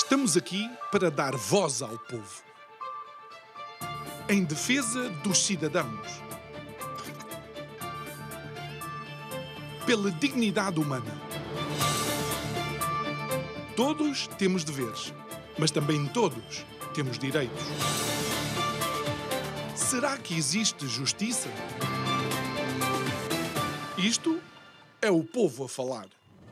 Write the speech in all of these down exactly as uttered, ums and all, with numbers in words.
Estamos aqui para dar voz ao povo, em defesa dos cidadãos, pela dignidade humana. Todos temos deveres, mas também todos temos direitos. Será que existe justiça? Isto é o povo a falar.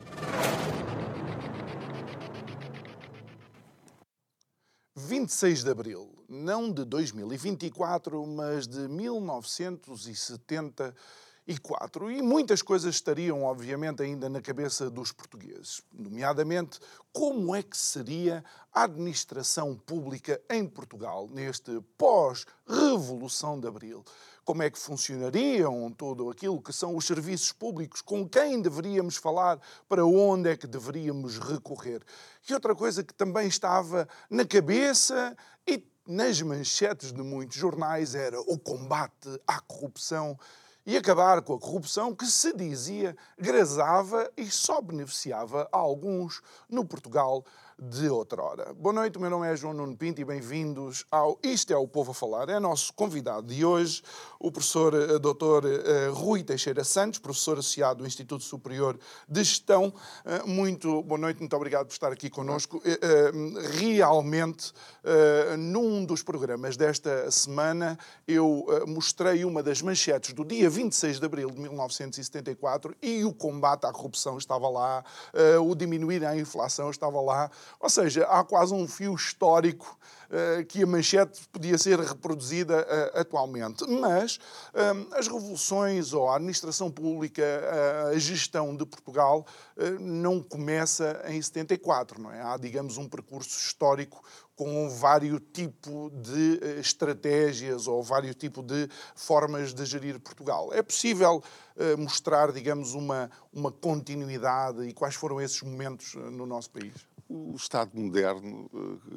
vinte e seis de abril, não de dois mil e vinte e quatro, mas de mil novecentos e setenta e quatro. E muitas coisas estariam, obviamente, ainda na cabeça dos portugueses. Nomeadamente, como é que seria a administração pública em Portugal neste pós-Revolução de Abril? Como é que funcionariam todo aquilo que são os serviços públicos? Com quem deveríamos falar? Para onde é que deveríamos recorrer? E outra coisa que também estava na cabeça e nas manchetes de muitos jornais era o combate à corrupção e acabar com a corrupção que se dizia grazava e só beneficiava a alguns no Portugal de outrora. Boa noite, o meu nome é João Nuno Pinto e bem-vindos ao Isto é o Povo a Falar. É nosso convidado de hoje, o professor doutor Rui Teixeira Santos, professor associado do Instituto Superior de Gestão. Muito boa noite, muito obrigado por estar aqui connosco. Realmente, num dos programas desta semana, eu mostrei uma das manchetes do dia vinte e seis de abril de mil novecentos e setenta e quatro e o combate à corrupção estava lá, o diminuir a inflação estava lá. Ou seja, há quase um fio histórico uh, que a manchete podia ser reproduzida uh, atualmente. Mas um, as revoluções ou a administração pública, uh, a gestão de Portugal, uh, não começa em setenta e quatro, não é? Há, digamos, um percurso histórico com vários tipos de uh, estratégias ou vários tipos de formas de gerir Portugal. É possível uh, mostrar, digamos, uma, uma continuidade e quais foram esses momentos uh, no nosso país? O Estado moderno,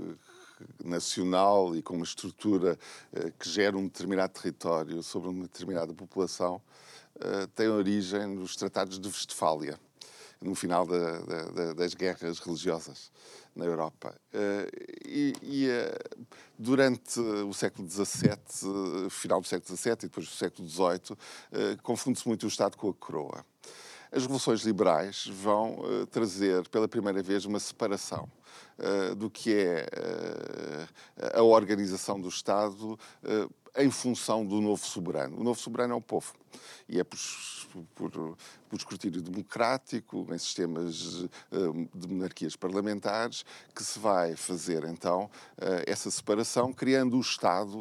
nacional e com uma estrutura que gera um determinado território sobre uma determinada população, tem origem nos tratados de Westfália, no final da, da, das guerras religiosas na Europa. E, e durante o século dezassete, final do século dezassete e depois do século dezoito, confunde-se muito o Estado com a coroa. As revoluções liberais vão uh, trazer pela primeira vez uma separação uh, do que é uh, a organização do Estado uh, em função do novo soberano. O novo soberano é o povo e é por, por, por escrutínio democrático, em sistemas uh, de monarquias parlamentares, que se vai fazer então uh, essa separação, criando o Estado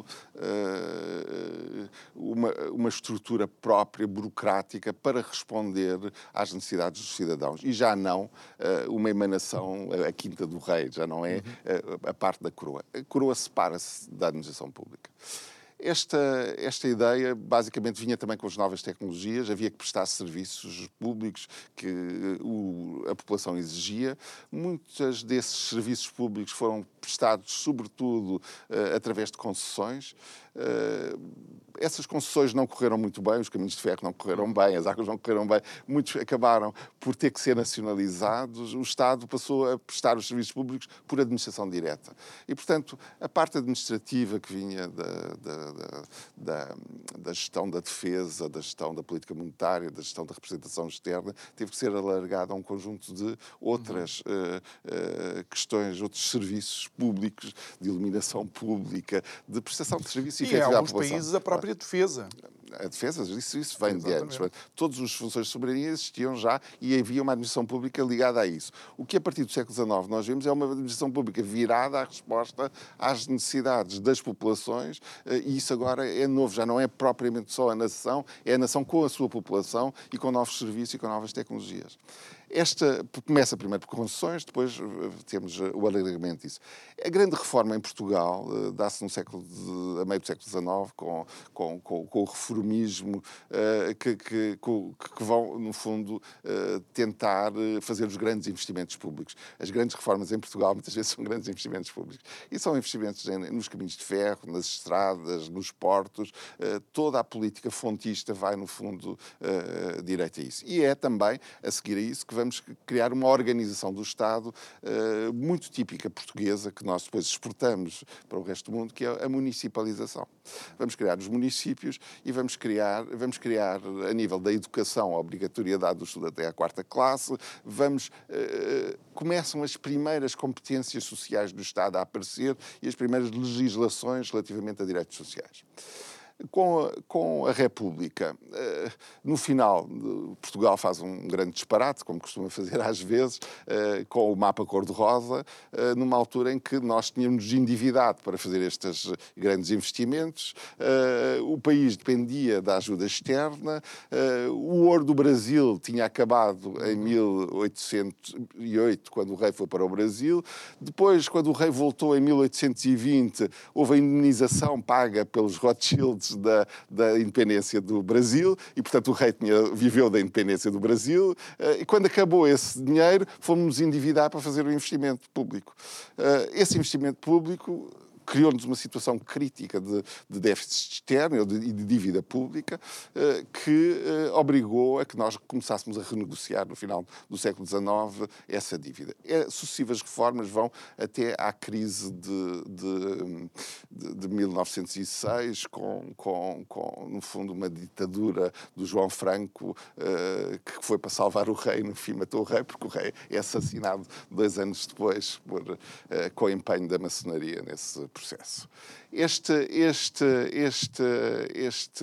uh, uma, uma estrutura própria, burocrática, para responder às necessidades dos cidadãos. E já não uh, uma emanação, a quinta do rei, já não é uh, a parte da coroa. A coroa separa-se da administração pública. Esta, esta ideia basicamente vinha também com as novas tecnologias, havia que prestar serviços públicos que o, a população exigia. Muitos desses serviços públicos foram prestados, sobretudo, uh, através de concessões. Uh, essas concessões não correram muito bem, os caminhos de ferro não correram bem, as águas não correram bem, muitos acabaram por ter que ser nacionalizados. O Estado passou a prestar os serviços públicos por administração direta. E, portanto, a parte administrativa que vinha da, da, da, da, da gestão da defesa, da gestão da política monetária, da gestão da representação externa, teve que ser alargada a um conjunto de outras uhum. uh, uh, questões, outros serviços públicos, de iluminação pública, de prestação de serviços efetivos à população. E em alguns países a própria defesa. A defesa, isso, isso vem de antes. Todas as funções de soberania existiam já e havia uma administração pública ligada a isso. O que a partir do século dezenove nós vemos é uma administração pública virada à resposta às necessidades das populações, e isso agora é novo, já não é propriamente só a nação, é a nação com a sua população e com novos serviços e com novas tecnologias. Esta começa primeiro por concessões, depois temos o alargamento disso. A grande reforma em Portugal uh, dá-se no século de, a meio do século dezenove com, com, com, com o reformismo conformismo, uh, que, que, que vão, no fundo, uh, tentar fazer os grandes investimentos públicos. As grandes reformas em Portugal, muitas vezes, são grandes investimentos públicos. E são investimentos em, nos caminhos de ferro, nas estradas, nos portos. Uh, toda a política fontista vai, no fundo, uh, direito a isso. E é também, a seguir a isso, que vamos criar uma organização do Estado uh, muito típica portuguesa, que nós depois exportamos para o resto do mundo, que é a municipalização. Vamos criar os municípios e vamos criar, vamos criar a nível da educação, a obrigatoriedade do estudo até à quarta classe, vamos, uh, começam as primeiras competências sociais do Estado a aparecer e as primeiras legislações relativamente a direitos sociais. Com a, com a República, uh, no final, uh, Portugal faz um grande disparate, como costuma fazer às vezes, uh, com o mapa cor-de-rosa, uh, numa altura em que nós tínhamos endividado para fazer estes grandes investimentos, uh, o país dependia da ajuda externa, uh, o ouro do Brasil tinha acabado em mil oitocentos e oito, quando o rei foi para o Brasil, depois, quando o rei voltou em mil oitocentos e vinte, houve a indemnização paga pelos Rothschilds Da, da independência do Brasil e, portanto, o rei tinha, viveu da independência do Brasil e, quando acabou esse dinheiro, fomos endividar para fazer o investimento público. Esse investimento público criou-nos uma situação crítica de, de déficit externo e de, de dívida pública eh, que eh, obrigou a que nós começássemos a renegociar no final do século dezanove essa dívida. É, sucessivas reformas vão até à crise de, de, de, de mil novecentos e seis, com, com, com, no fundo, uma ditadura do João Franco eh, que foi para salvar o rei, no fim matou o rei, porque o rei é assassinado dois anos depois por, eh, com o empenho da maçonaria nesse processo. Processo. Este, este, este, este,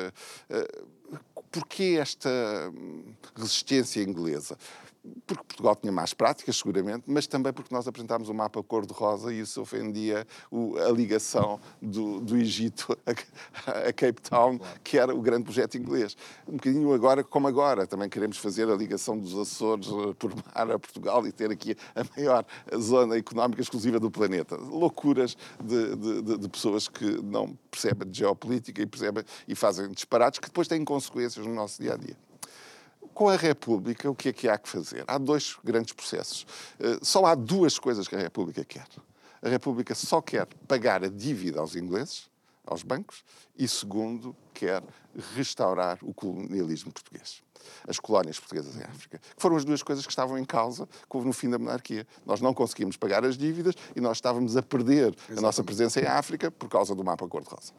uh, porquê esta resistência inglesa? Porque Portugal tinha más práticas, seguramente, mas também porque nós apresentámos o mapa cor-de-rosa e isso ofendia o, a ligação do, do Egito a, a Cape Town, que era o grande projeto inglês. Um bocadinho agora como agora. Também queremos fazer a ligação dos Açores por mar a Portugal e ter aqui a maior zona económica exclusiva do planeta. Loucuras de, de, de pessoas que não percebem de geopolítica e, percebem, e fazem disparates que depois têm consequências no nosso dia-a-dia. Com a República, o que é que há que fazer? Há dois grandes processos. Só há duas coisas que a República quer. A República só quer pagar a dívida aos ingleses, aos bancos, e, segundo, quer restaurar o colonialismo português. As colónias portuguesas em África. Que foram as duas coisas que estavam em causa no fim da monarquia. Nós não conseguimos pagar as dívidas e nós estávamos a perder Exatamente. A nossa presença em África por causa do mapa cor-de-rosa.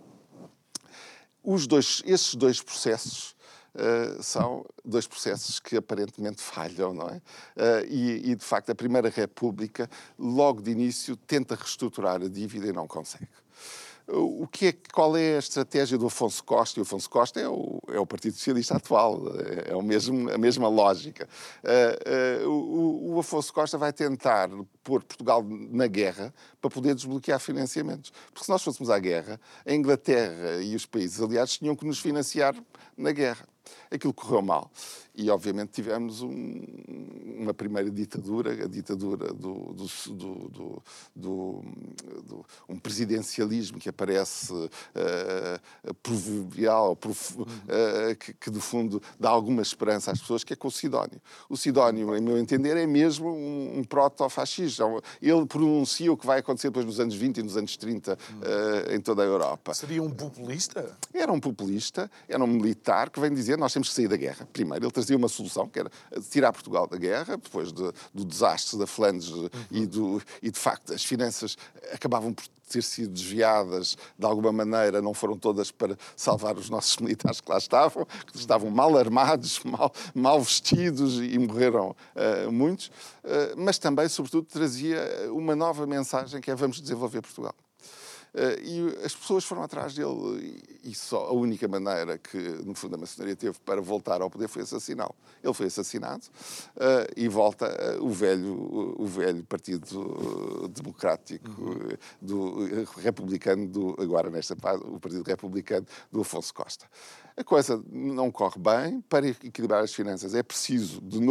Os dois, esses dois processos Uh, são dois processos que aparentemente falham, não é? Uh, e, e, de facto, a Primeira República, logo de início, tenta reestruturar a dívida e não consegue. O que é, qual é a estratégia do Afonso Costa? E o Afonso Costa é o, é o Partido Socialista atual, é o mesmo, a mesma lógica. Uh, uh, o, o Afonso Costa vai tentar pôr Portugal na guerra para poder desbloquear financiamentos. Porque se nós fôssemos à guerra, a Inglaterra e os países aliados tinham que nos financiar na guerra. Aquilo correu mal. E, obviamente, tivemos um, uma primeira ditadura, a ditadura do, do, do, do, do, do um presidencialismo que aparece uh, proverbial, prof, uh, que, que, de fundo, dá alguma esperança às pessoas, que é com o Sidónio. O Sidónio, em meu entender, é mesmo um, um proto-fascista. Ele pronuncia o que vai acontecer depois nos anos vinte e nos anos trinta uh, em toda a Europa. Seria um populista? Era um populista, era um militar que vem dizer nós temos que sair da guerra. Primeiro, ele trazia uma solução, que era tirar Portugal da guerra, depois de, do desastre da Flandres uhum. e, do, e, de facto, as finanças acabavam por ter sido desviadas de alguma maneira, não foram todas para salvar os nossos militares que lá estavam, que estavam mal armados, mal, mal vestidos e morreram uh, muitos, uh, mas também, sobretudo, trazia uma nova mensagem que é vamos desenvolver Portugal. Uh, e as pessoas foram atrás dele e só a única maneira que, no fundo, a maçonaria teve para voltar ao poder foi assassiná-lo. Ele foi assassinado uh, e volta uh, o, velho, o, o velho Partido Democrático, uh, do, uh, republicano, do, agora nesta fase, o Partido Republicano do Afonso Costa. A coisa não corre bem. Para equilibrar as finanças é preciso, de novo,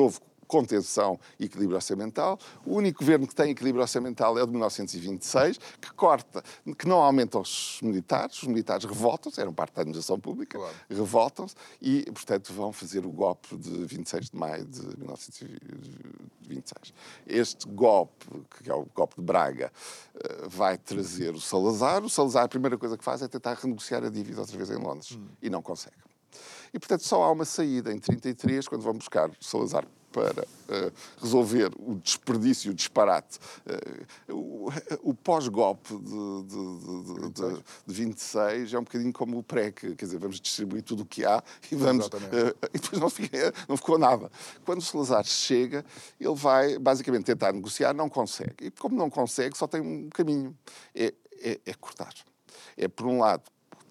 contenção e equilíbrio orçamental. O único governo que tem equilíbrio orçamental é o de mil novecentos e vinte e seis, que corta, que não aumenta os militares. Os militares revoltam-se, eram parte da administração pública, claro. revoltam-se e, portanto, vão fazer o golpe de vinte e seis de maio de mil novecentos e vinte e seis. Este golpe, que é o golpe de Braga, vai trazer o Salazar. O Salazar, a primeira coisa que faz é tentar renegociar a dívida outra vez em Londres. Hum. E não consegue. E, portanto, só há uma saída em trinta e três, quando vão buscar Salazar para uh, resolver o desperdício, o disparate. Uh, o, o pós-golpe de, de, de, de, de vinte e seis é um bocadinho como o pré, que, quer dizer, vamos distribuir tudo o que há e vamos... Uh, e depois não, fica, não ficou nada. Quando o Salazar chega, ele vai, basicamente, tentar negociar, não consegue. E como não consegue, só tem um caminho. É, é, é cortar. É, por um lado,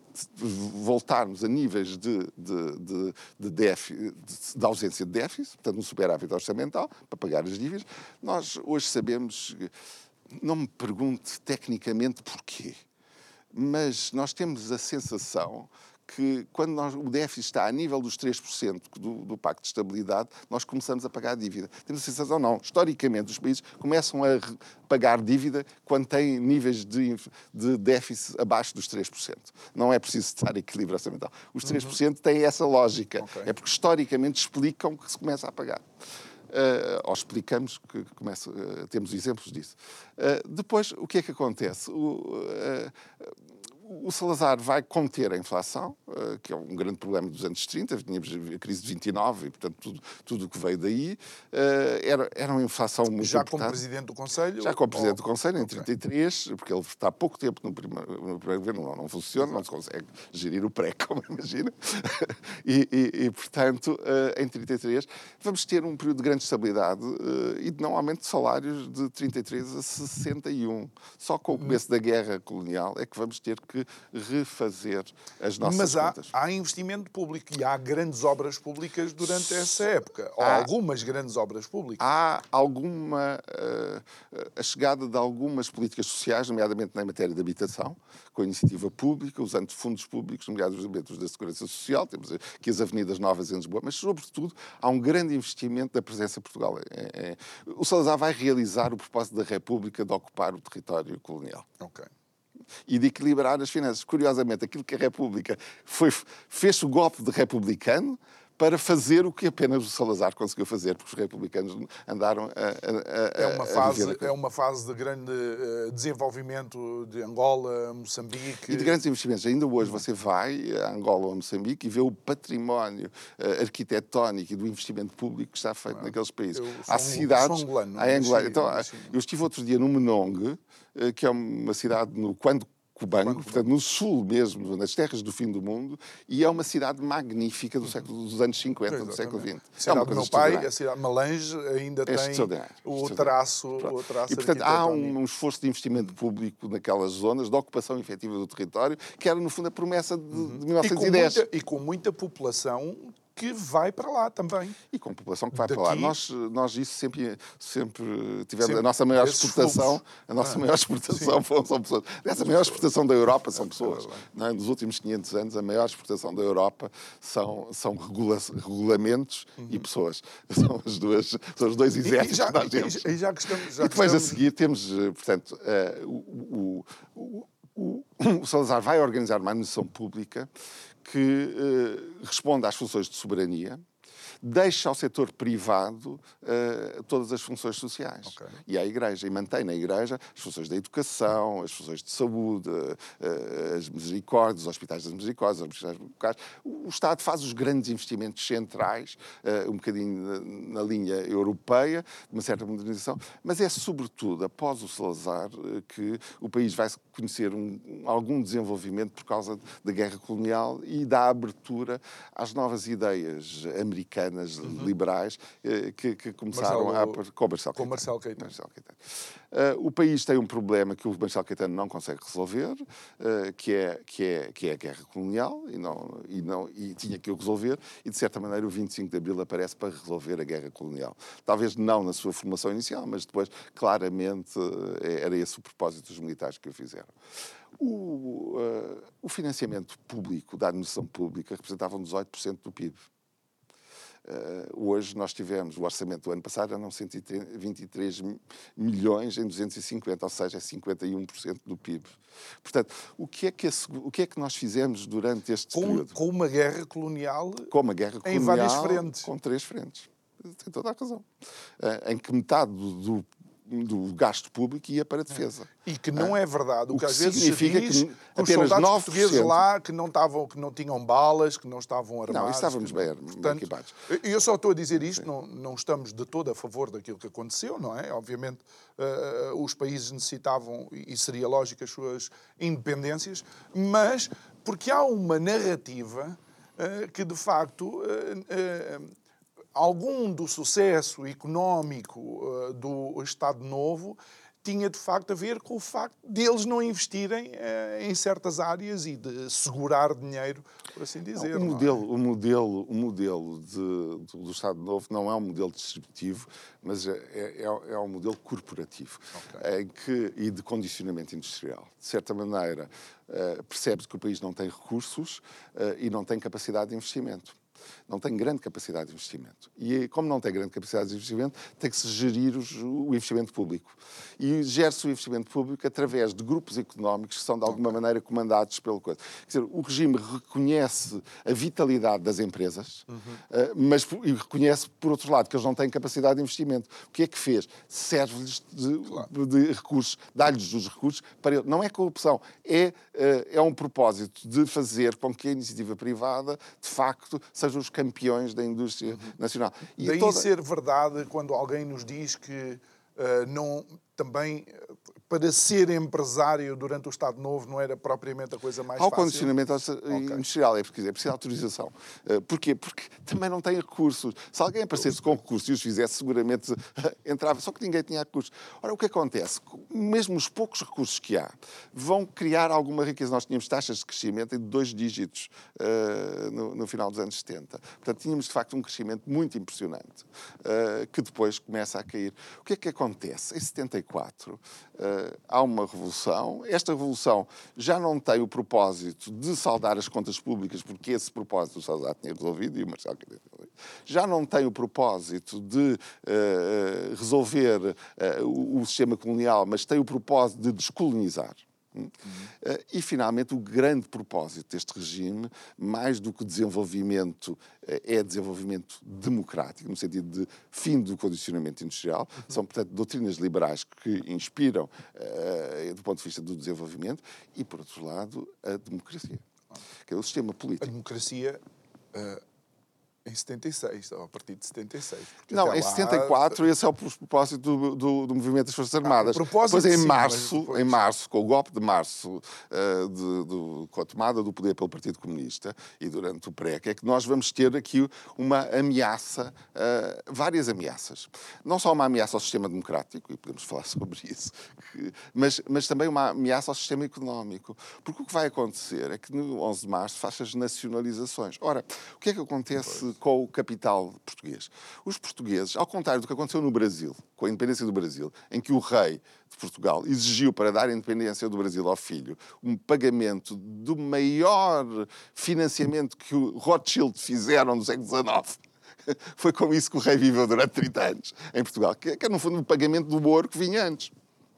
voltarmos a níveis de, de, de, de, déficit, de, de ausência de déficit, portanto, um superávit orçamental, para pagar as dívidas. Nós hoje sabemos, não me pergunte tecnicamente porquê, mas nós temos a sensação que quando nós, o déficit está a nível dos três por cento do, do Pacto de Estabilidade, nós começamos a pagar a dívida. Temos a sensação, não, historicamente os países começam a pagar dívida quando têm níveis de, de déficit abaixo dos três por cento. Não é preciso estar equilíbrio orçamental. Os três por cento têm essa lógica. Okay. É porque historicamente explicam que se começa a pagar. Uh, ou explicamos que começa, uh, temos exemplos disso. Uh, depois, o que é que acontece? O, uh, O Salazar vai conter a inflação, que é um grande problema dos anos trinta, tínhamos a crise de vinte e nove e, portanto, tudo, tudo o que veio daí. Era, era uma inflação muito Já importante. como Presidente do Conselho? Já como Presidente ou... do Conselho, em okay. trinta e três, porque ele está há pouco tempo no primeiro, no primeiro governo, não, não funciona, não se consegue gerir o pré, como imagina. e, e, e, portanto, em trinta e três, vamos ter um período de grande estabilidade e de não aumento de salários de trinta e três a sessenta e um. Só com o começo da guerra colonial é que vamos ter que refazer as nossas Mas há, contas. há investimento público e há grandes obras públicas durante essa época. Ou há, algumas grandes obras públicas. Há alguma... Uh, a chegada de algumas políticas sociais, nomeadamente na matéria de habitação, com a iniciativa pública, usando fundos públicos, nomeadamente os da Segurança Social, temos aqui as Avenidas Novas em Lisboa, mas, sobretudo, há um grande investimento da presença de Portugal. É, é, o Salazar vai realizar o propósito da República de ocupar o território colonial. Ok. E de equilibrar as finanças. Curiosamente, aquilo que a República foi, fez o golpe de republicano para fazer o que apenas o Salazar conseguiu fazer, porque os republicanos andaram a, a, a, é uma fase, a viver a... É uma fase de grande uh, desenvolvimento de Angola, Moçambique... E de grandes investimentos. Ainda hoje você vai a Angola ou a Moçambique e vê o património uh, arquitetónico e do investimento público que está feito ah, naqueles países. Há sou, cidades... Sou angolano, há angolano. Então, assim, eu estive outro dia no Menong, uh, que é uma cidade no... Quando Cubango, portanto, no sul mesmo, nas terras do fim do mundo, e é uma cidade magnífica do século, dos anos cinquenta, exatamente, do século vinte. A cidade é uma coisa do meu pai, a cidade de Malange, ainda é tem o traço, o traço E, portanto, há um, um esforço de investimento público naquelas zonas, de ocupação efetiva do território, que era, no fundo, a promessa de, uhum. de mil novecentos e dez. E com, muita, e com muita população que vai para lá também. E com a população que vai Daqui, para lá. Nós, nós isso sempre, sempre tivemos sempre a nossa maior exportação. Fluxos. A nossa ah, maior exportação são, são pessoas. Essa maior exportação da Europa são pessoas. Não é? Nos últimos quinhentos anos, a maior exportação da Europa são, são regula regulamentos uhum. e pessoas. São, as duas, são os dois exércitos que nós temos. E, já que estamos, já e depois estamos... a seguir temos, portanto, uh, o, o, o, o Salazar vai organizar uma administração pública que uh, responde às funções de soberania, deixa ao setor privado uh, todas as funções sociais. Okay. E à Igreja, e mantém na Igreja as funções da educação, as funções de saúde, uh, as misericórdias, os hospitais das misericórdias, os hospitais locais. O Estado faz os grandes investimentos centrais, uh, um bocadinho na, na linha europeia, de uma certa modernização, mas é sobretudo após o Salazar uh, que o país vai conhecer um, algum desenvolvimento por causa da guerra colonial e da abertura às novas ideias americanas, uhum. liberais, eh, que, que começaram Marcelo, a... Com Marcelo com Marcelo Caetano. Marcelo Caetano. Uh, o país tem um problema que o Marcelo Caetano não consegue resolver, uh, que, é, que, é, que é a guerra colonial, e, não, e, não, e tinha que o resolver, e de certa maneira o vinte e cinco de Abril aparece para resolver a guerra colonial. Talvez não na sua formação inicial, mas depois, claramente, uh, era esse o propósito dos militares que o fizeram. O, uh, o financiamento público, da administração pública, representava dezoito por cento do P I B. Uh, hoje nós tivemos, o orçamento do ano passado eram cento e vinte e três milhões em duzentos e cinquenta, ou seja, é cinquenta e um por cento do P I B. Portanto, o que é que, esse, o que, é que nós fizemos durante este com, período? Com uma guerra colonial, com uma guerra colonial em várias frentes. Com três frentes. Tem toda a razão. Uh, em que metade do, do do gasto público ia para a defesa. E que não é verdade. O, o que, que às vezes significa se diz que, que os apenas soldados nove por cento portugueses lá que não, estavam, que não tinham balas, que não estavam armados... Não, estávamos bem, portanto, bem equipados. Eu só estou a dizer isto, não, não estamos de todo a favor daquilo que aconteceu, não é? Obviamente, uh, os países necessitavam, e seria lógico, as suas independências, mas porque há uma narrativa uh, que, de facto... Uh, uh, algum do sucesso económico uh, do Estado Novo tinha, de facto, a ver com o facto deles não investirem uh, em certas áreas e de segurar dinheiro, por assim dizer. O não modelo, é? o modelo, o modelo de, do, do Estado Novo não é um modelo distributivo, mas é, é, é um modelo corporativo, okay. em que, e de condicionamento industrial. De certa maneira, uh, percebe-se que o país não tem recursos uh, e não tem capacidade de investimento. Não tem grande capacidade de investimento. E, como não tem grande capacidade de investimento, tem que se gerir os, o investimento público. E gere-se o investimento público através de grupos económicos que são, de alguma okay. maneira, comandados pelo coisa. Quer dizer, o regime reconhece a vitalidade das empresas, uhum. uh, mas e reconhece, por outro lado, que eles não têm capacidade de investimento. O que é que fez? Serve-lhes de, claro. de recursos, dá-lhes os recursos para ele. Não é corrupção, é, uh, é um propósito de fazer com que a iniciativa privada, de facto, seja os campeões da indústria uhum. nacional. E daí toda... ser verdade quando alguém nos diz que uh, não, também, para ser empresário durante o Estado Novo não era propriamente a coisa mais Ao fácil? Ao condicionamento industrial, okay. é preciso, é preciso autorização. Uh, porquê? Porque também não tem recursos. Se alguém aparecesse com recursos e os fizesse, seguramente entrava. Só que ninguém tinha recursos. Ora, o que acontece? Mesmo os poucos recursos que há vão criar alguma riqueza. Nós tínhamos taxas de crescimento de dois dígitos uh, no, no final dos anos setenta. Portanto, tínhamos, de facto, um crescimento muito impressionante, uh, que depois começa a cair. O que é que acontece? Em setenta e quatro, uh, há uma revolução. Esta revolução já não tem o propósito de saldar as contas públicas, porque esse propósito o Salazar tinha resolvido e o Marcelo já não tem o propósito de uh, resolver uh, o, o sistema colonial, mas tem o propósito de descolonizar. Uhum. Uh, e, finalmente, o grande propósito deste regime, mais do que desenvolvimento, uh, é desenvolvimento democrático, no sentido de fim do condicionamento industrial. Uhum. São, portanto, doutrinas liberais que inspiram, uh, do ponto de vista do desenvolvimento, e, por outro lado, a democracia. Uhum. Que é o sistema político. A democracia... Uh... Em setenta e seis, ou a partir de setenta e seis. Não, em lá... setenta e quatro esse é o propósito do, do, do movimento das Forças Armadas. Ah, depois, em sim, março, depois... em março, com o golpe de março, uh, de, do, com a tomada do poder pelo Partido Comunista e durante o P R E C, é que nós vamos ter aqui uma ameaça, uh, várias ameaças. Não só uma ameaça ao sistema democrático, e podemos falar sobre isso, que, mas, mas também uma ameaça ao sistema económico. Porque o que vai acontecer é que no onze de março faz as nacionalizações. Ora, o que é que acontece pois. com o capital português? Os portugueses, ao contrário do que aconteceu no Brasil, com a independência do Brasil, em que o rei de Portugal exigiu, para dar a independência do Brasil ao filho, um pagamento do maior financiamento que o Rothschild fizeram no século dezenove. Foi com isso que o rei viveu durante trinta anos em Portugal, que é, no fundo, o pagamento do ouro que vinha antes.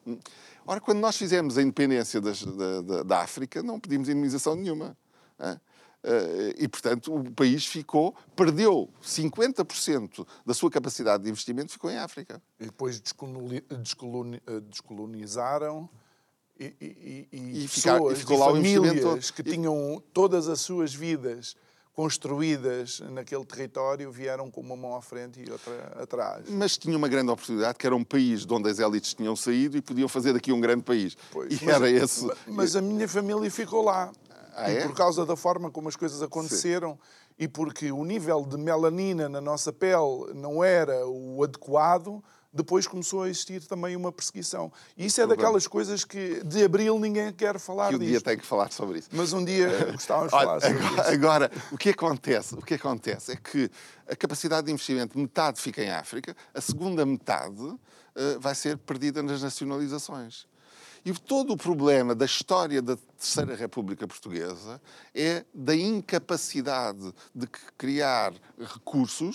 Ora, quando nós fizemos a independência das, da, da, da África, não pedimos indemnização nenhuma. Hein? Uh, e, portanto, o país ficou, perdeu cinquenta por cento da sua capacidade de investimento, ficou em África. E depois descoloni descoloni descolonizaram e, e, e, e pessoas, e ficou lá famílias que tinham todas as suas vidas construídas naquele território, vieram com uma mão à frente e outra atrás. Mas tinha uma grande oportunidade, que era um país de onde as élites tinham saído e podiam fazer daqui um grande país. Pois, e mas, era esse... mas a minha família ficou lá. Ah, e é? por causa da forma como as coisas aconteceram, sim, e porque o nível de melanina na nossa pele não era o adequado, depois começou a existir também uma perseguição. E isso é daquelas coisas que de abril ninguém quer falar disso. Que um dia tem que falar sobre isso. Mas um dia gostávamos de falar sobre agora, isso. Agora, o que acontece? O que acontece é que a capacidade de investimento, metade fica em África, a segunda metade uh, vai ser perdida nas nacionalizações. E todo o problema da história da Terceira República Portuguesa é da incapacidade de criar recursos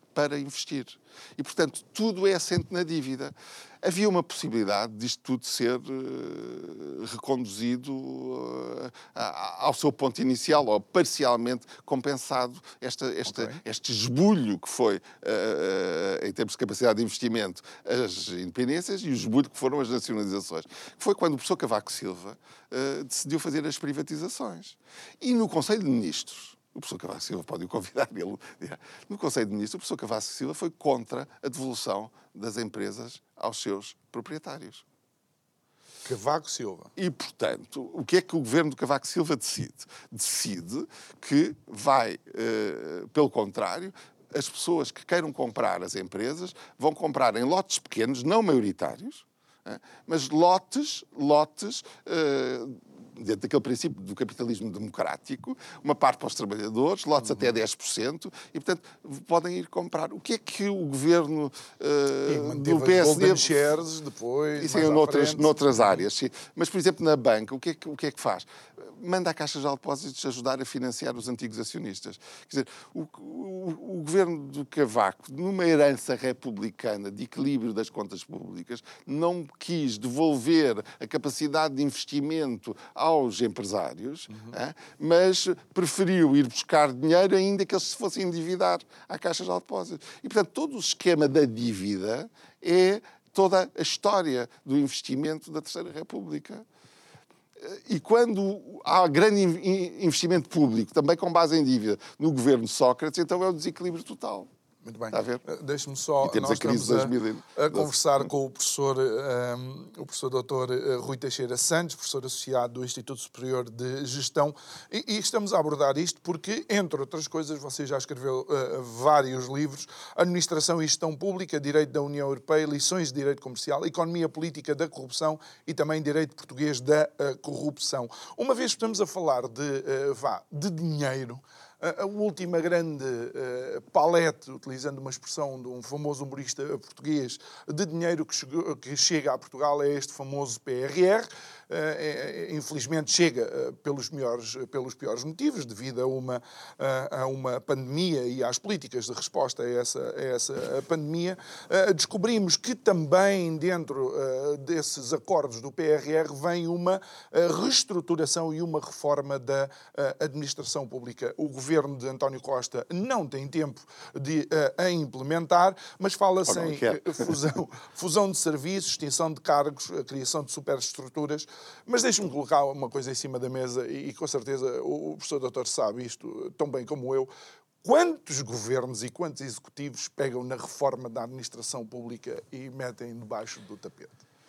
para investir. E, portanto, tudo é assente na dívida. Havia uma possibilidade disto tudo ser uh, reconduzido uh, ao seu ponto inicial, ou parcialmente compensado esta, esta, okay. este esbulho que foi, uh, uh, em termos de capacidade de investimento, as independências, e o esbulho que foram as nacionalizações. Foi quando o professor Cavaco Silva uh, decidiu fazer as privatizações. E no Conselho de Ministros, o professor Cavaco Silva pode o convidar, ele dirá, no Conselho de Ministros, o professor Cavaco Silva foi contra a devolução das empresas aos seus proprietários. Cavaco Silva. E, portanto, o que é que o governo de Cavaco Silva decide? Decide que vai, eh, pelo contrário, as pessoas que queiram comprar as empresas vão comprar em lotes pequenos, não maioritários, eh, mas lotes, lotes... Eh, dentro daquele princípio do capitalismo democrático, uma parte para os trabalhadores, lotes uhum. até dez por cento, e, portanto, podem ir comprar. O que é que o governo uh, do P S D... shares depois, isso é noutras, noutras áreas, sim. Mas, por exemplo, na banca, o que é que, o que, é que faz? Manda a Caixa de Depósitos ajudar a financiar os antigos acionistas. Quer dizer, o, o, o governo do Cavaco, numa herança republicana de equilíbrio das contas públicas, não quis devolver a capacidade de investimento aos empresários, uhum. é? Mas preferiu ir buscar dinheiro ainda que eles se fossem endividar à Caixa de Depósitos. E, portanto, todo o esquema da dívida é toda a história do investimento da Terceira República. E quando há grande investimento público, também com base em dívida, no governo Sócrates, então é o desequilíbrio total. Muito bem. Está a ver? Deixe-me só... E temos nós a crise estamos a, de dois mil e doze. a conversar com o professor, um, o professor doutor Rui Teixeira Santos, professor associado do Instituto Superior de Gestão, e, e estamos a abordar isto porque, entre outras coisas, você já escreveu uh, vários livros: Administração e Gestão Pública, Direito da União Europeia, Lições de Direito Comercial, Economia Política da Corrupção e também Direito Português da uh, Corrupção. Uma vez que estamos a falar de, uh, vá, de dinheiro, a última grande uh, palete, utilizando uma expressão de um famoso humorista português, de dinheiro que, chegou, que chega a Portugal é este famoso P R R. Uh, é, infelizmente chega uh, pelos, melhores, pelos piores motivos, devido a uma, uh, a uma pandemia e às políticas de resposta a essa, a essa pandemia. Uh, descobrimos que também dentro uh, desses acordos do P R R vem uma uh, reestruturação e uma reforma da uh, administração pública. O governo de António Costa não tem tempo de uh, a implementar, mas fala-se em uh, fusão, fusão de serviços, extinção de cargos, a criação de superestruturas. Mas deixe-me colocar uma coisa em cima da mesa, e, e com certeza o, o professor doutor sabe isto tão bem como eu. Quantos governos e quantos executivos pegam na reforma da administração pública e metem debaixo do tapete?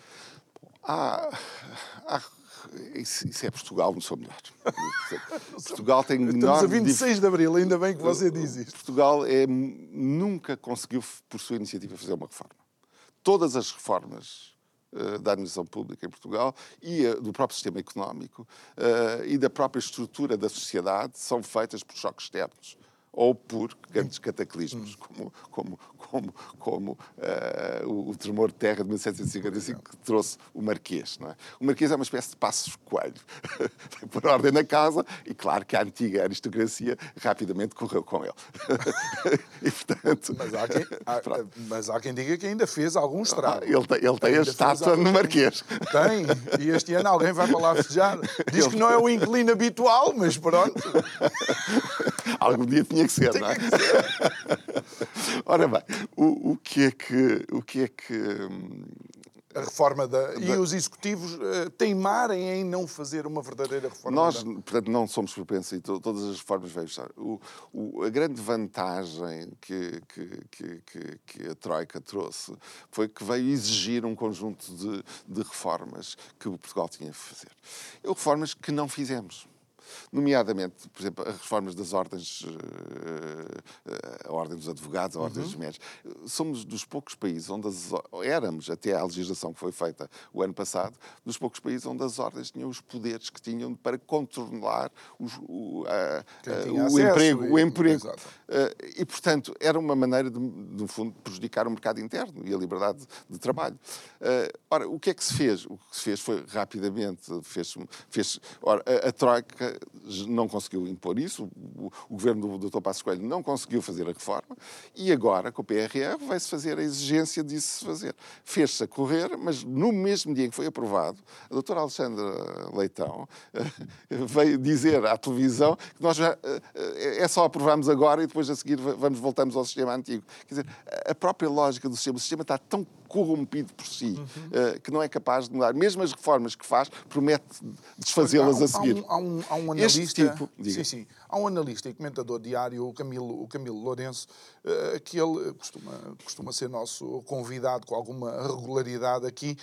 Ah, ah, isso, isso é Portugal, não sou melhor. Portugal tem Estamos enorme... a vinte e seis de abril, ainda bem que você diz isto. Portugal é, nunca conseguiu, por sua iniciativa, fazer uma reforma. Todas as reformas da administração pública em Portugal e uh, do próprio sistema económico uh, e da própria estrutura da sociedade são feitas por choques externos ou por grandes cataclismos, como, como, como, como uh, o, o tremor de terra de mil setecentos e cinquenta e cinco que trouxe o Marquês. Não é? O Marquês é uma espécie de Passos Coelho. Foi por ordem na casa e, claro, que a antiga aristocracia rapidamente correu com ele. E, portanto... Mas há, quem, há, mas há quem diga que ainda fez algum estrago. Ah, ele tem, ele tem a estátua no Marquês. Tem, e este ano alguém vai para lá festejar. Diz que não é o inclino habitual, mas pronto. Algum dia tinha que ser, não é? Ora bem, o, o que é que... O que, é que a reforma da... E os executivos uh, teimarem em não fazer uma verdadeira reforma. Nós, da... portanto, não somos propensos e to, todas as reformas veio estar. O, o, a grande vantagem que, que, que, que, que a Troika trouxe foi que veio exigir um conjunto de, de reformas que o Portugal tinha que fazer. E reformas que não fizemos. Nomeadamente, por exemplo, as reformas das ordens, a ordem dos advogados, a ordem uhum. dos médicos. Somos dos poucos países onde as, éramos, até à legislação que foi feita o ano passado, dos poucos países onde as ordens tinham os poderes que tinham para contornar os, o, a, a, o emprego. E, o emprego. E, portanto, era uma maneira, de, no fundo, de prejudicar o mercado interno e a liberdade de trabalho. Ora, o que é que se fez? O que se fez foi, rapidamente, fez, fez ora, a, a Troika não conseguiu impor isso, o, o governo do doutor Passos Coelho não conseguiu fazer a reforma, e agora, com o P R R, vai-se fazer a exigência disso se fazer. Fez-se a correr, mas no mesmo dia em que foi aprovado, a doutora Alexandra Leitão veio dizer à televisão que nós já é só aprovarmos agora e depois a seguir vamos voltamos ao sistema antigo. Quer dizer, a própria lógica do sistema, o sistema está tão corrompido por si, uhum. que não é capaz de mudar. Mesmo as reformas que faz, promete desfazê-las a seguir. Há um, há um analista, tipo, sim, sim, há um analista e comentador diário, o Camilo, o Camilo Lourenço, que ele costuma, costuma ser nosso convidado com alguma regularidade aqui.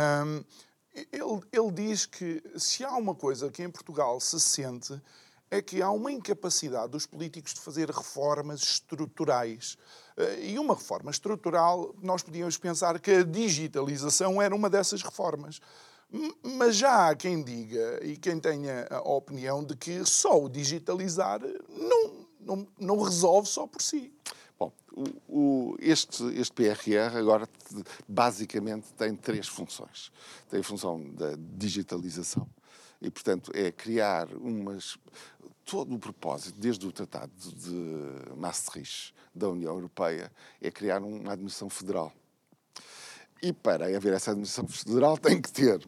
Ele, ele diz que se há uma coisa que em Portugal se sente é que há uma incapacidade dos políticos de fazer reformas estruturais. E uma reforma estrutural, nós podíamos pensar que a digitalização era uma dessas reformas. Mas já há quem diga e quem tenha a opinião de que só o digitalizar não, não, não resolve só por si. Bom, o, o, este, este P R R agora basicamente tem três funções. Tem a função da digitalização e, portanto, é criar umas... Todo o propósito, desde o Tratado de Maastricht da União Europeia, é criar uma administração federal. E para haver essa administração federal tem que ter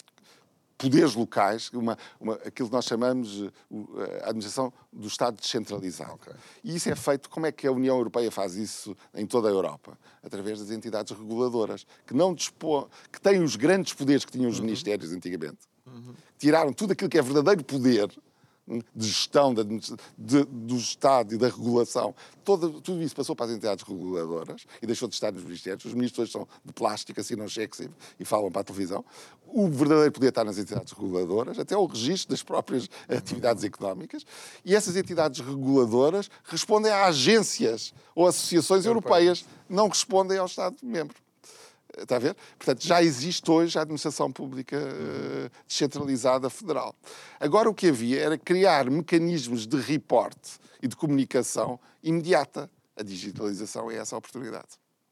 poderes locais, uma, uma, aquilo que nós chamamos a administração do Estado descentralizado. Okay. E isso é feito, como é que a União Europeia faz isso em toda a Europa? Através das entidades reguladoras, que não dispõem, que têm os grandes poderes que tinham os uhum. ministérios antigamente. Uhum. Tiraram tudo aquilo que é verdadeiro poder de gestão de, de, do Estado e da regulação, Todo, tudo isso passou para as entidades reguladoras e deixou de estar nos ministérios. Os ministros hoje são de plástico, assinam cheques e, e falam para a televisão. O verdadeiro poder está nas entidades reguladoras, até o registro das próprias atividades económicas. E essas entidades reguladoras respondem a agências ou associações europeias, não respondem ao Estado-membro. Está a ver? Portanto, já existe hoje a administração pública uh, descentralizada federal. Agora o que havia era criar mecanismos de reporte e de comunicação imediata. A digitalização é essa a oportunidade.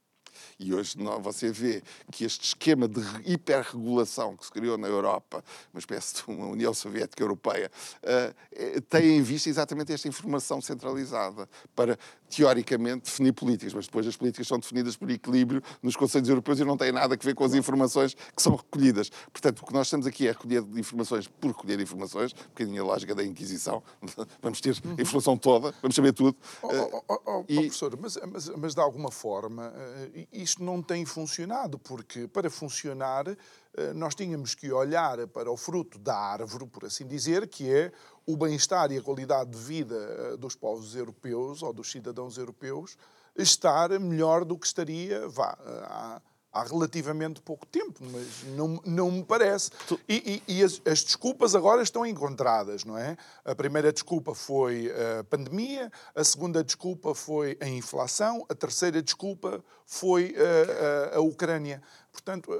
E hoje não, você vê que este esquema de hiperregulação que se criou na Europa, uma espécie de uma União Soviética Europeia, uh, tem em vista exatamente esta informação centralizada para, teoricamente, definir políticas. Mas depois as políticas são definidas por equilíbrio nos Conselhos Europeus e não têm nada a ver com as informações que são recolhidas. Portanto, o que nós estamos aqui é recolher informações por recolher informações, um bocadinho a lógica da Inquisição. Vamos ter a informação toda, vamos saber tudo. Oh, oh, oh, oh, e... oh, professor, mas, mas, mas de alguma forma... Uh, isto não tem funcionado, porque para funcionar nós tínhamos que olhar para o fruto da árvore, por assim dizer, que é o bem-estar e a qualidade de vida dos povos europeus ou dos cidadãos europeus estar melhor do que estaria, vá, há, há relativamente pouco tempo, mas não, não me parece. E, e, e as, as desculpas agora estão encontradas, não é? A primeira desculpa foi a pandemia, a segunda desculpa foi a inflação, a terceira desculpa foi a, a, a Ucrânia. Portanto,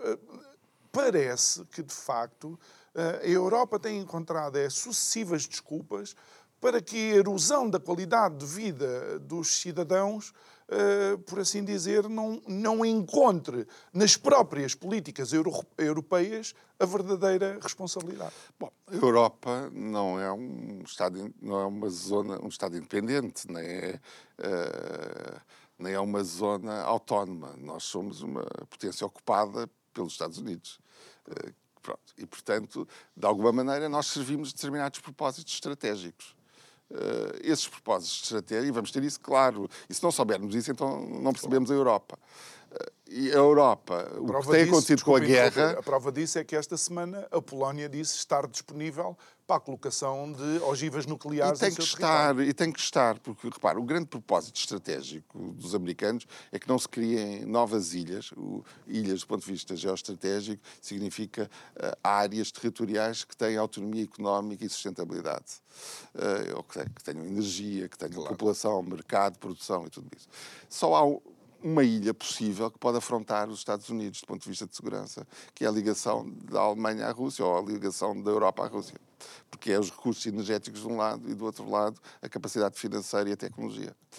parece que, de facto, a Europa tem encontrado é, sucessivas desculpas para que a erosão da qualidade de vida dos cidadãos, Uh, por assim dizer, não, não encontre nas próprias políticas euro, europeias a verdadeira responsabilidade. Bom, a Europa não é um Estado, não é uma zona, um Estado independente, nem é, uh, nem é uma zona autónoma. Nós somos uma potência ocupada pelos Estados Unidos. Uh, pronto. E, portanto, de alguma maneira, nós servimos determinados propósitos estratégicos. Uh, esses propósitos de estratégia, e vamos ter isso claro, e se não soubermos isso, então não percebemos a Europa. Uh, e a Europa, a o que tem acontecido com a guerra... A prova disso é que esta semana a Polónia disse estar disponível para a colocação de ogivas nucleares e tem no que seu estar território. E tem que estar, porque, repara, o grande propósito estratégico dos americanos é que não se criem novas ilhas. O, ilhas, do ponto de vista geoestratégico, significa uh, áreas territoriais que têm autonomia económica e sustentabilidade. Uh, ou que, que tenham energia, que tenham claro. população, mercado, produção e tudo isso. Só há uma ilha possível que pode afrontar os Estados Unidos, do ponto de vista de segurança, que é a ligação da Alemanha à Rússia, ou a ligação da Europa à Rússia. Porque é os recursos energéticos de um lado e, do outro lado, a capacidade financeira e a tecnologia.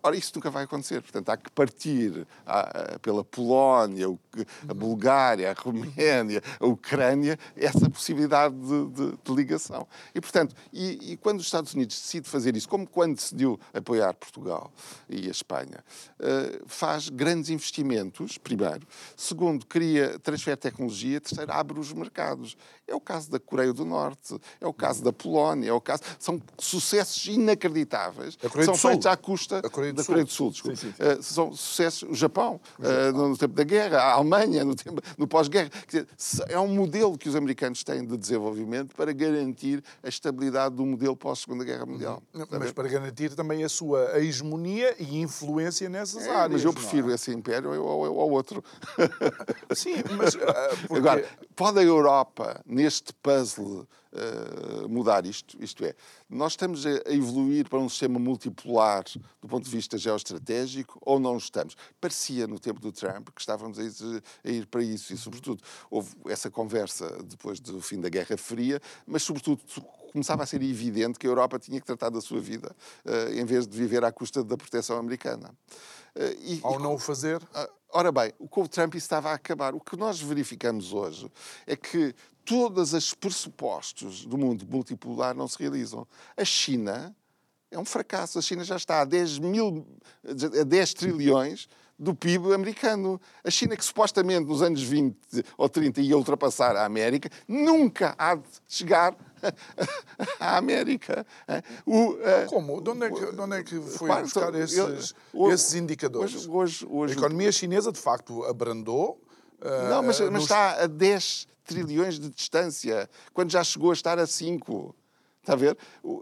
Ora, isso nunca vai acontecer. Portanto, há que partir a, a, pela Polónia, a Bulgária, a Roménia, a Ucrânia, essa possibilidade de, de, de ligação. E, portanto, e, e quando os Estados Unidos decidem fazer isso, como quando decidiu apoiar Portugal e a Espanha, uh, faz grandes investimentos, primeiro. Segundo, cria, transfere tecnologia. Terceiro, abre os mercados. É o caso da Coreia do Norte, é o caso da Polónia, é o caso... São sucessos inacreditáveis que são feitos à custa da Coreia do Sul. Do Sul sim, sim, sim. Uh, são sucessos... O Japão, o Japão. Uh, no tempo da guerra, a Alemanha, no, tempo, no pós-guerra. Quer dizer, é um modelo que os americanos têm de desenvolvimento para garantir a estabilidade do modelo pós-Segunda Guerra Mundial. Uhum. Mas para garantir também a sua hegemonia e influência nessas é, áreas. Mas eu prefiro é? esse império ao, ao, ao outro. Sim, mas... Uh, porque... Agora, pode a Europa, neste puzzle, uh, mudar isto? Isto é, nós estamos a evoluir para um sistema multipolar do ponto de vista geoestratégico ou não estamos? Parecia, no tempo do Trump, que estávamos a ir, a ir para isso e, sobretudo, houve essa conversa depois do fim da Guerra Fria, mas, sobretudo, começava a ser evidente que a Europa tinha que tratar da sua vida uh, em vez de viver à custa da proteção americana. Uh, e, Ao e, não o fazer... Uh, ora bem, com o Trump isso estava a acabar. O que nós verificamos hoje é que todos os pressupostos do mundo multipolar não se realizam. A China é um fracasso. A China já está a dez mil, a dez trilhões do P I B americano. A China, que supostamente nos anos vinte ou trinta ia ultrapassar a América, nunca há de chegar à América. O, uh, Como? De onde é que, de onde é que foi claro, buscar esses, eu, hoje, esses indicadores? Hoje, hoje, hoje, a economia chinesa, de facto, abrandou. Uh, não, mas, uh, mas nos... está a dez trilhões de distância, quando já chegou a estar a cinco. Está a ver?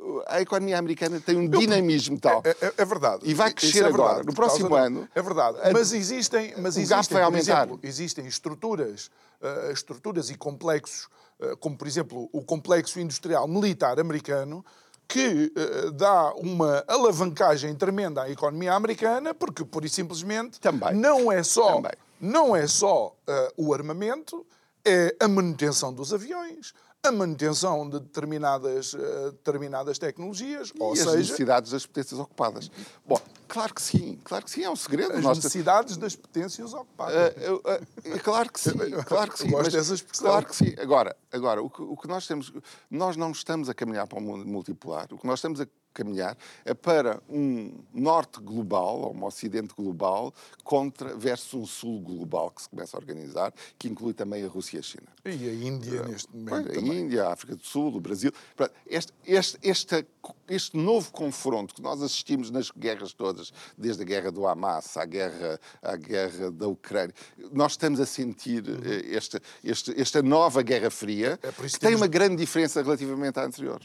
A economia americana tem um dinamismo eu, tal. É, é, é verdade. E vai crescer é agora, no próximo de... ano. É verdade. Mas existem, mas existem, gap vai por aumentar. Exemplo, existem estruturas, uh, estruturas e complexos, uh, como, por exemplo, o complexo industrial militar americano, que uh, dá uma alavancagem tremenda à economia americana, porque, por e simplesmente, Também. não é só, Também. não é só uh, o armamento, é a manutenção dos aviões, a manutenção de determinadas, uh, determinadas tecnologias, e ou as seja... necessidades das potências ocupadas. Bom, claro que sim, claro que sim, é um segredo. As Nós... necessidades das potências ocupadas. Uh, uh, uh, claro que sim, claro que sim. Eu gosto mas, dessa expressão. Claro que sim. Agora, agora o, que, o que nós temos... Nós não estamos a caminhar para um mundo multipolar. O que nós estamos a caminhar é para um norte global, ou um ocidente global, contra versus um sul global que se começa a organizar, que inclui também a Rússia e a China. E a Índia, uh, neste momento A também. Índia, a África do Sul, o Brasil. Este, este, este, este novo confronto que nós assistimos nas guerras todas, desde a guerra do Hamas à guerra, à guerra da Ucrânia, nós estamos a sentir uhum. esta, esta, esta nova Guerra Fria, é que tem uma grande diferença relativamente à anterior.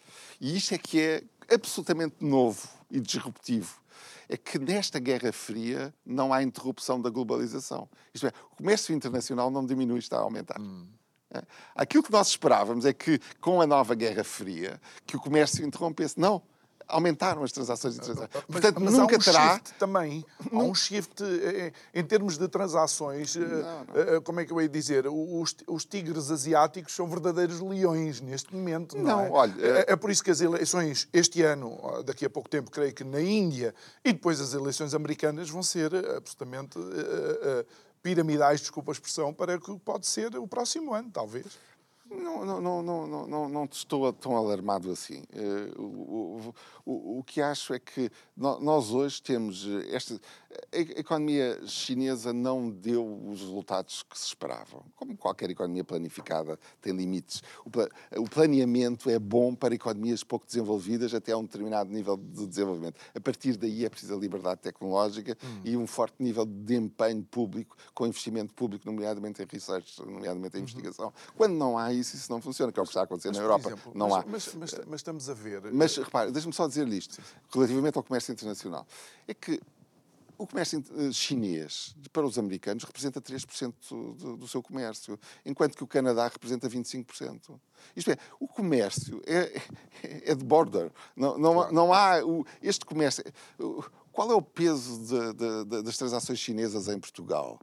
E isto é que é absolutamente novo e disruptivo. É que nesta Guerra Fria não há interrupção da globalização. Isto é, o comércio internacional não diminui, está a aumentar. Hum. É. Aquilo que nós esperávamos é que, com a nova Guerra Fria, que o comércio interrompesse. Não. Aumentaram as transações internacionais. Mas, Portanto, mas nunca há um terá... shift também. Há um shift em termos de transações. Não, não. Como é que eu ia dizer? Os, os tigres asiáticos são verdadeiros leões neste momento. Não, não é? olha... É, é por isso que as eleições este ano, daqui a pouco tempo, creio que na Índia, e depois as eleições americanas vão ser absolutamente uh, uh, piramidais, desculpa a expressão, para o que pode ser o próximo ano, talvez. Não, não, não, não, não, não estou tão alarmado assim. Uh, o, o, o que acho é que nós hoje temos... Esta, a economia chinesa não deu os resultados que se esperavam. Como qualquer economia planificada tem limites. O, o planeamento é bom para economias pouco desenvolvidas até a um determinado nível de desenvolvimento. A partir daí é preciso a liberdade tecnológica hum. e um forte nível de empenho público, com investimento público, nomeadamente em research, nomeadamente em uhum. investigação. Quando não há isso, isso não funciona, que é o que está a acontecer mas, na Europa. Exemplo, não mas, há. Mas, mas, mas estamos a ver... Mas, repare, deixa-me só dizer isto, relativamente ao comércio internacional. É que o comércio chinês, para os americanos, representa três por cento do, do seu comércio, enquanto que o Canadá representa vinte e cinco por cento. Isto é, o comércio é, é de border. Não, não, claro. não há... O, este comércio... Qual é o peso de, de, de, das transações chinesas em Portugal?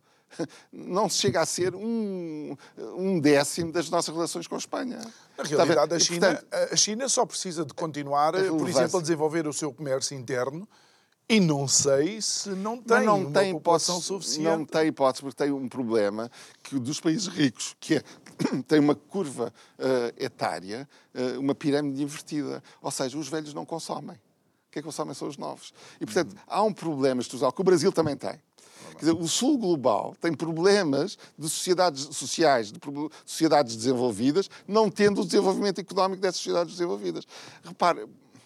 Não chega a ser um, um décimo das nossas relações com a Espanha. Na realidade, a China, a China só precisa de continuar, por exemplo, a desenvolver o seu comércio interno E não sei se não tem Mas não uma tem população hipótese, suficiente. não tem hipótese, porque tem um problema que o dos países ricos, que é tem uma curva uh, etária, uh, uma pirâmide invertida. Ou seja, os velhos não consomem. O que é que consomem são os novos. E, portanto, uhum. há um problema estrutural que o Brasil também tem. Quer dizer, o Sul global tem problemas de sociedades sociais, de sociedades desenvolvidas, não tendo o desenvolvimento económico dessas sociedades desenvolvidas. Repare,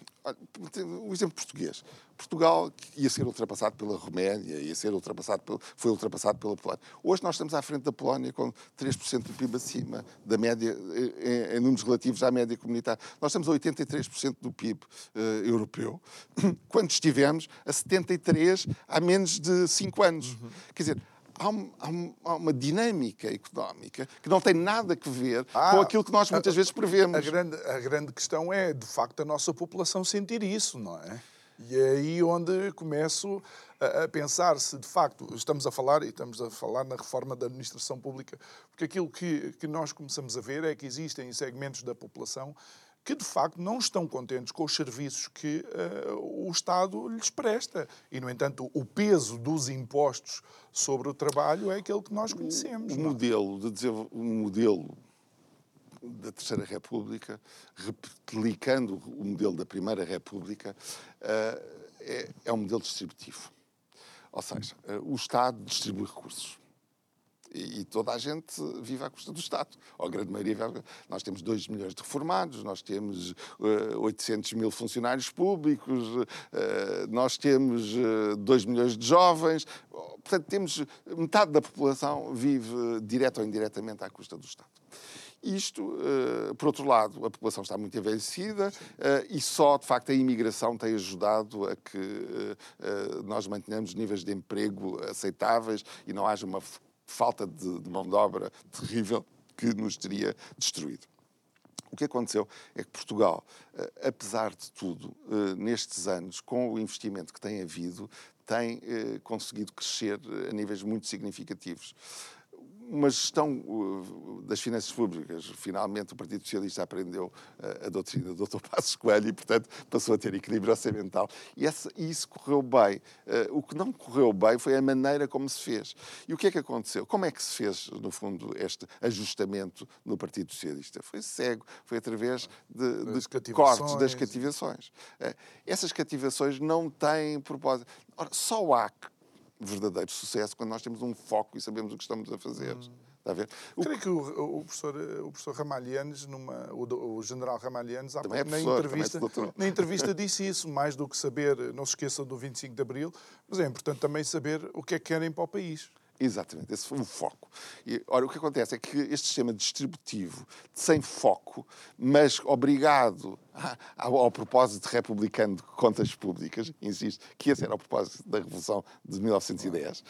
o exemplo português. Portugal ia ser ultrapassado pela Roménia, ia ser ultrapassado pelo, foi ultrapassado pela Polónia. Hoje nós estamos à frente da Polónia com três por cento do P I B acima da média, em, em números relativos à média comunitária. Nós estamos a oitenta e três por cento do P I B uh, europeu, quando estivemos a setenta e três por cento há menos de cinco anos. Uhum. Quer dizer, Há, um, há, um, há uma dinâmica económica que não tem nada a ver ah, com aquilo que nós muitas a, vezes prevemos. A grande, a grande questão é, de facto, a nossa população sentir isso, não é? E é aí onde começo a, a pensar se, de facto, estamos a falar, e estamos a falar na reforma da administração pública, porque aquilo que, que nós começamos a ver é que existem segmentos da população que, de facto, não estão contentes com os serviços que uh, o Estado lhes presta. E, no entanto, o peso dos impostos sobre o trabalho é aquele que nós conhecemos. O, o, modelo, de desenvol... o modelo da Terceira República, replicando o modelo da Primeira República, uh, é, é um modelo distributivo. Ou seja, uh, o Estado distribui recursos. E toda a gente vive à custa do Estado. Ou a grande maioria vive. Nós temos dois milhões de reformados, nós temos uh, oitocentos mil funcionários públicos, uh, nós temos uh, dois milhões de jovens. Portanto, temos metade da população vive uh, direta ou indiretamente à custa do Estado. Isto, uh, por outro lado, a população está muito envelhecida uh, e só, de facto, a imigração tem ajudado a que uh, uh, nós mantenhamos níveis de emprego aceitáveis e não haja uma falta de, de mão de obra terrível que nos teria destruído. O que aconteceu é que Portugal, apesar de tudo, nestes anos, com o investimento que tem havido, tem conseguido crescer a níveis muito significativos. Uma gestão uh, das finanças públicas. Finalmente, o Partido Socialista aprendeu uh, a doutrina do doutor Passos Coelho e, portanto, passou a ter equilíbrio orçamental. E, essa, e isso correu bem. Uh, o que não correu bem foi a maneira como se fez. E o que é que aconteceu? Como é que se fez, no fundo, este ajustamento no Partido Socialista? Foi cego, foi através de, de cortes das cativações. Uh, essas cativações não têm propósito. Ora, só há verdadeiro sucesso quando nós temos um foco e sabemos o que estamos a fazer. Hum. Está a ver? O... Creio que o, o, professor, o professor Ramalhianes, numa, o, o general Ramalhianes, há pouco, é professor, na, entrevista, na entrevista disse isso, mais do que saber, não se esqueçam do vinte e cinco de Abril, mas é importante também saber o que é que querem para o país. Exatamente, esse foi o foco. E, ora, o que acontece é que este sistema distributivo, sem foco, mas obrigado ao, ao propósito republicano de contas públicas, insisto, que esse era o propósito da Revolução de mil novecentos e dez,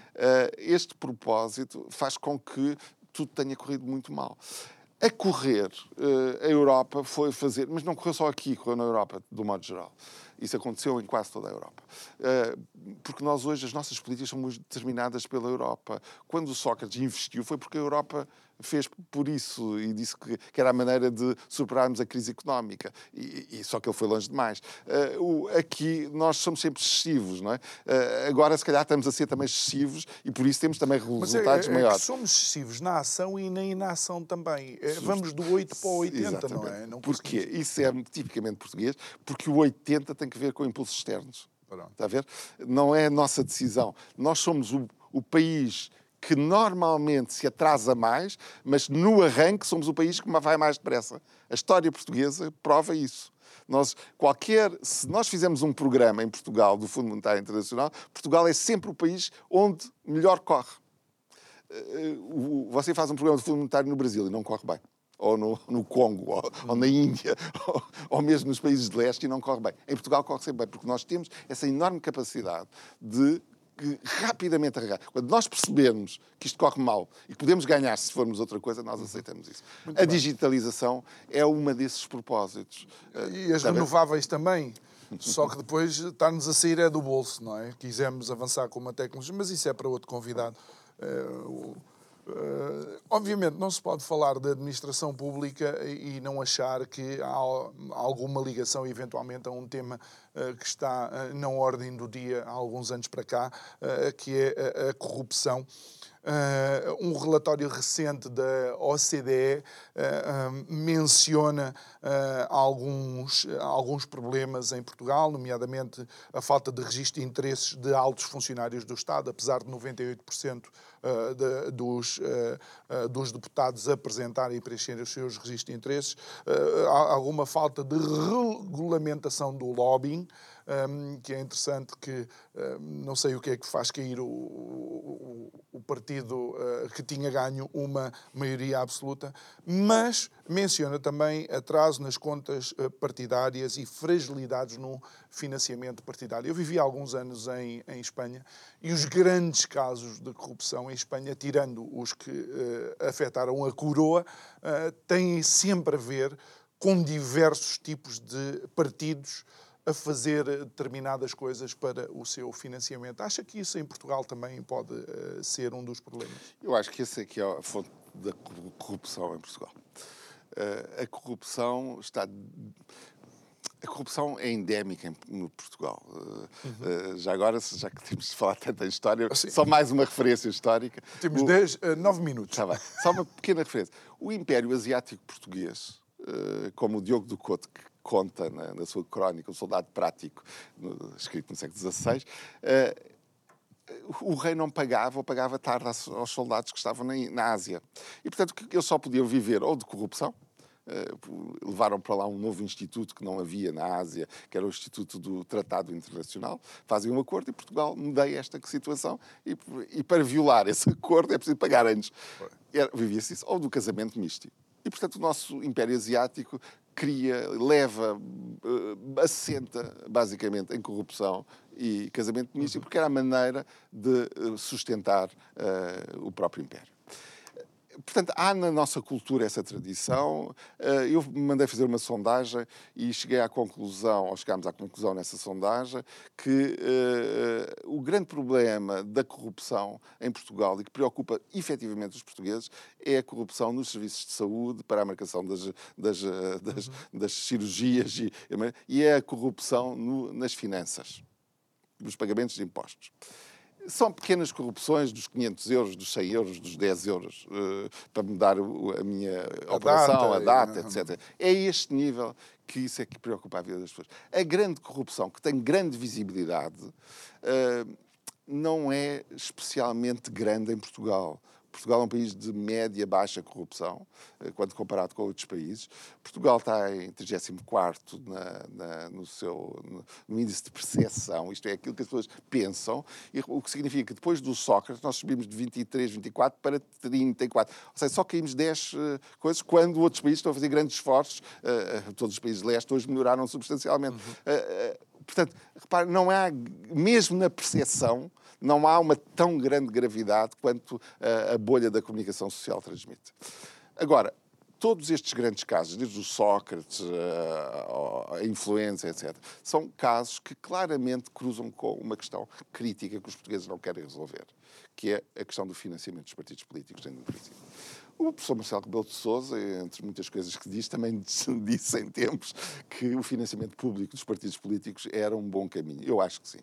este propósito faz com que tudo tenha corrido muito mal. A correr, a Europa foi fazer, mas não correu só aqui, correu na Europa, do modo geral. Isso aconteceu em quase toda a Europa. Porque nós hoje, as nossas políticas são muito determinadas pela Europa. Quando o Sócrates investiu, foi porque a Europa fez por isso e disse que, que era a maneira de superarmos a crise económica. E, e só que ele foi longe demais. Uh, o, aqui nós somos sempre excessivos, não é? Uh, agora, se calhar, estamos a ser também excessivos e por isso temos também resultados é, é, maiores. É que somos excessivos na ação e na inação também. É, vamos do oito para o oitenta, exatamente. Não é? Não Porquê? Isso é tipicamente português, porque o oitenta tem que ver com impulsos externos. Pronto. Está a ver? Não é a nossa decisão. Nós somos o, o país que normalmente se atrasa mais, mas no arranque somos o país que vai mais depressa. A história portuguesa prova isso. Nós, qualquer, se nós fizermos um programa em Portugal do Fundo Monetário Internacional, Portugal é sempre o país onde melhor corre. Você faz um programa do Fundo Monetário no Brasil e não corre bem. Ou no, no Congo, ou, ou na Índia, ou, ou mesmo nos países de leste e não corre bem. Em Portugal corre sempre bem, porque nós temos essa enorme capacidade de que rapidamente arrancar. Quando nós percebermos que isto corre mal e que podemos ganhar se formos outra coisa, nós aceitamos isso. Muito a bem. Digitalização é uma desses propósitos. E as renováveis também. Só que depois está-nos a sair é do bolso, não é? Quisemos avançar com uma tecnologia, mas isso é para outro convidado. Uh, obviamente não se pode falar de administração pública e, e não achar que há alguma ligação eventualmente a um tema uh, que está uh, na ordem do dia há alguns anos para cá, uh, que é a, a corrupção. Uh, um relatório recente da O C D E uh, uh, menciona uh, alguns, alguns problemas em Portugal, nomeadamente a falta de registro de interesses de altos funcionários do Estado, apesar de noventa e oito por cento uh, de, dos, uh, uh, dos deputados apresentarem e preencherem os seus registros de interesses. Uh, há alguma falta de regulamentação do lobbying, um, que é interessante que um, não sei o que é que faz cair o, o, o partido uh, que tinha ganho uma maioria absoluta, mas menciona também atraso nas contas uh, partidárias e fragilidades no financiamento partidário. Eu vivi há alguns anos em, em Espanha e os grandes casos de corrupção em Espanha, tirando os que uh, afetaram a coroa, uh, têm sempre a ver com diversos tipos de partidos a fazer determinadas coisas para o seu financiamento. Acha que isso em Portugal também pode uh, ser um dos problemas? Eu acho que essa é que é a fonte da corrupção em Portugal. Uh, a corrupção está... A corrupção é endémica em Portugal. Uhum. Uh, já agora, já que temos de falar tanto em história, assim, só mais uma referência histórica. Temos dez, uh, nove minutos. Está bem. Só uma pequena referência. O Império Asiático Português, uh, como o Diogo do Couto, que conta na, na sua crónica, O Soldado Prático, no, escrito no século dezasseis, uh, o rei não pagava ou pagava tarde aos, aos soldados que estavam na, na Ásia. E, portanto, eles só podiam viver ou de corrupção. Uh, levaram para lá um novo instituto que não havia na Ásia, que era o Instituto do Tratado Internacional, fazem um acordo e Portugal medeia esta situação e, e para violar esse acordo é preciso pagar antes. Vivia-se isso, ou do casamento misto. E, portanto, o nosso Império Asiático cria, leva, uh, assenta, basicamente, em corrupção e casamento misto, porque era a maneira de sustentar uh, o próprio Império. Portanto, há na nossa cultura essa tradição. Eu mandei fazer uma sondagem e cheguei à conclusão, ou chegámos à conclusão nessa sondagem, que uh, o grande problema da corrupção em Portugal e que preocupa efetivamente os portugueses é a corrupção nos serviços de saúde para a marcação das, das, das, das cirurgias e, e é a corrupção no, nas finanças, nos pagamentos de impostos. São pequenas corrupções dos quinhentos euros, dos cem euros, dos dez euros, uh, para mudar a minha a operação, data, a data, etcétera. É este nível que isso é que preocupa a vida das pessoas. A grande corrupção, que tem grande visibilidade, uh, não é especialmente grande em Portugal. Portugal é um país de média, baixa corrupção, quando comparado com outros países. Portugal está em trigésimo quarto na, na, no, seu, no, no índice de percepção, isto é, aquilo que as pessoas pensam, e o que significa que depois do Sócrates nós subimos de vinte e três, vinte e quatro para trinta e quatro. Ou seja, só caímos dez uh, coisas, quando outros países estão a fazer grandes esforços. Uh, todos os países de leste hoje melhoraram substancialmente. Uhum. Uh, uh, portanto, repare, não há, mesmo na percepção, não há uma tão grande gravidade quanto a, a bolha da comunicação social transmite. Agora, todos estes grandes casos, desde o Sócrates, a, a influência, etcétera, são casos que claramente cruzam com uma questão crítica que os portugueses não querem resolver, que é a questão do financiamento dos partidos políticos na democracia. O professor Marcelo Rebelo de Sousa, entre muitas coisas que diz, também disse em tempos que o financiamento público dos partidos políticos era um bom caminho. Eu acho que sim.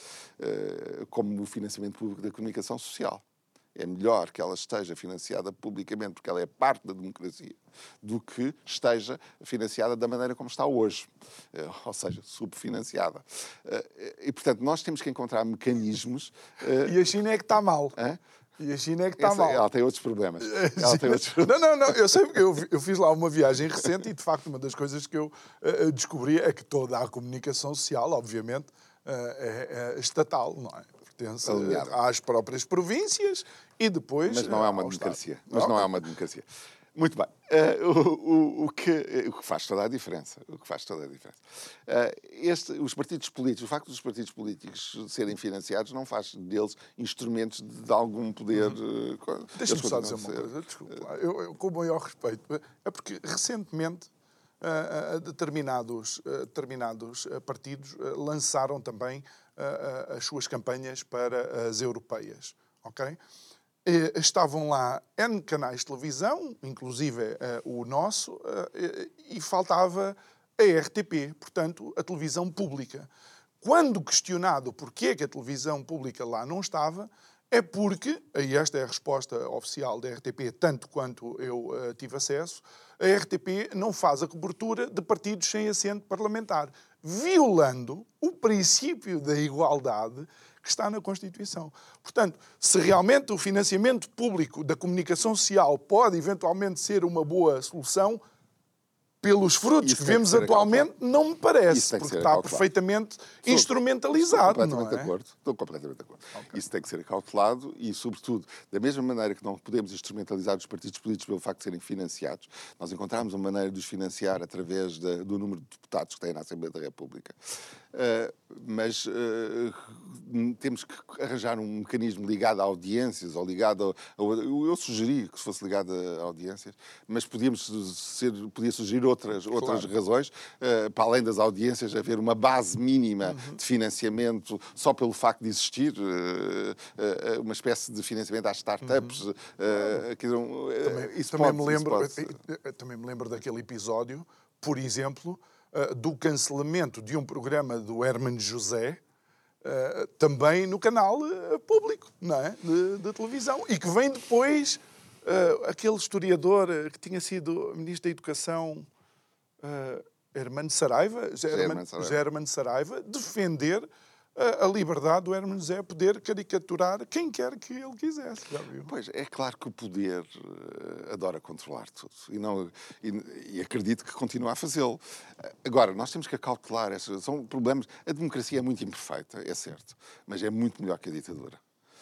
Como o financiamento público da comunicação social. É melhor que ela esteja financiada publicamente, porque ela é parte da democracia, do que esteja financiada da maneira como está hoje, ou seja, subfinanciada. E, portanto, nós temos que encontrar mecanismos... E a China é que está mal. Hã? E a China é que está Essa, mal. Ela tem outros problemas. Ela tem outros problemas. Não, não, não. Eu sei porque eu, eu fiz lá uma viagem recente e, de facto, uma das coisas que eu uh, descobri é que toda a comunicação social, obviamente, uh, é, é estatal, não é? Pertence uh, às próprias províncias e depois... Mas não é uma uh, democracia. Estado. Mas não, não é uma democracia. Muito bem. Uh, o, o, o, que, o que faz toda a diferença. O que faz toda a diferença. Uh, este, os partidos políticos, o facto dos partidos políticos serem financiados não faz deles instrumentos de, de algum poder... Uhum. Uh, Deixa-me só dizer uma coisa. Desculpa. Eu, eu, com o maior respeito. É porque, recentemente, uh, uh, determinados, uh, determinados uh, partidos uh, lançaram também uh, uh, as suas campanhas para as europeias. Ok? estavam lá N canais de televisão, inclusive uh, o nosso, uh, e faltava a R T P, portanto, a televisão pública. Quando questionado porquê que a televisão pública lá não estava, é porque, e esta é a resposta oficial da R T P, tanto quanto eu uh, tive acesso, a R T P não faz a cobertura de partidos sem assento parlamentar, violando o princípio da igualdade que está na Constituição. Portanto, se realmente o financiamento público da comunicação social pode eventualmente ser uma boa solução, pelos frutos Isso que vemos atualmente, acalculado. não me parece, Isso porque está acalculado. perfeitamente Estou, instrumentalizado. Estou completamente não é? de acordo. Estou completamente de acordo. Okay. Isso tem que ser acautelado e, sobretudo, da mesma maneira que não podemos instrumentalizar os partidos políticos pelo facto de serem financiados, nós encontramos uma maneira de os financiar através da, do número de deputados que têm na Assembleia da República. Uh, mas uh, temos que arranjar um mecanismo ligado a audiências ou ligado a, a, eu sugeri que fosse ligado a audiências, mas podíamos ser, podia sugerir outras, claro. outras razões, uh, para além das audiências, haver uma base mínima uhum. de financiamento só pelo facto de existir, uh, uh, uma espécie de financiamento às startups. Uhum. Uh, que, uh, também, isso também, pode, me lembro, isso pode... também me lembro daquele episódio, por exemplo, do cancelamento de um programa do Hermano José, uh, também no canal uh, público, não é? de, de televisão, e que vem depois uh, aquele historiador uh, que tinha sido Ministro da Educação, uh, Hermano Saraiva, José Hermano Saraiva. José Hermano Saraiva, defender uh, a liberdade do Hermano José poder caricaturar quem quer que ele quisesse. Já viu? Pois, é claro que o poder uh, adora controlar tudo e, não, e, e acredito que continua a fazê-lo. Agora, nós temos que acautelar, esses, são problemas. A democracia é muito imperfeita, é certo, mas é muito melhor que a ditadura.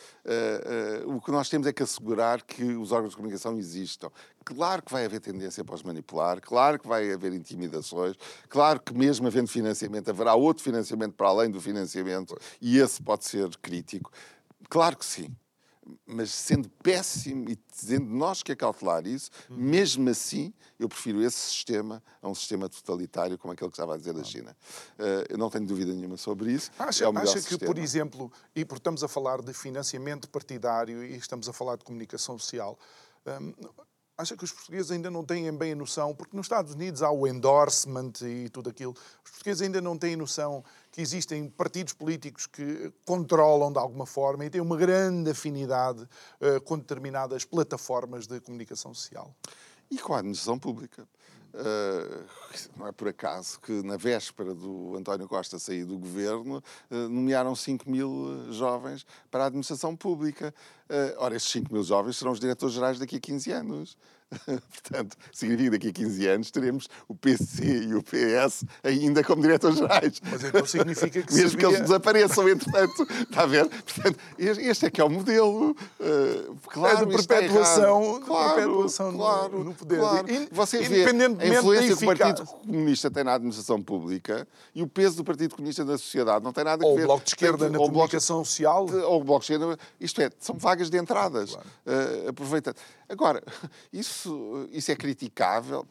Uh, uh, o que nós temos é que assegurar que os órgãos de comunicação existam. Claro que vai haver tendência para os manipular, claro que vai haver intimidações, claro que mesmo havendo financiamento, haverá outro financiamento para além do financiamento, e esse pode ser crítico. Claro que sim. Mas sendo péssimo e tendo nós que acautelar isso, uhum. mesmo assim, eu prefiro esse sistema a um sistema totalitário como aquele que estava a dizer da China. Uh, eu não tenho dúvida nenhuma sobre isso. Acha, é o melhor acha que, sistema. por exemplo, e porque estamos a falar de financiamento partidário e estamos a falar de comunicação social, um, acha que os portugueses ainda não têm bem a noção, porque nos Estados Unidos há o endorsement e tudo aquilo, os portugueses ainda não têm noção que existem partidos políticos que controlam de alguma forma e têm uma grande afinidade uh, com determinadas plataformas de comunicação social. E com a administração pública. Uh, não é por acaso que na véspera do António Costa sair do governo uh, nomearam cinco mil jovens para a administração pública. Uh, ora, estes cinco mil jovens serão os diretores-gerais daqui a quinze anos. Portanto, significa que daqui a quinze anos teremos o P C e o P S ainda como diretores-gerais. Mas então significa que mesmo sabia... que eles desapareçam, entretanto. Está a ver? Portanto, este é que é o modelo. Uh, claro, é de perpetuação, de claro, perpetuação claro, no, no poder. Claro. In, Você vê a influência que o Partido Comunista tem na administração pública e o peso do Partido Comunista na sociedade não tem nada a ver. Ou o Bloco de Esquerda na comunicação bloco, social. Ou o Bloco de Esquerda, isto é, são vagas de entradas. Claro. Uh, aproveita. Agora, isso, isso é criticável.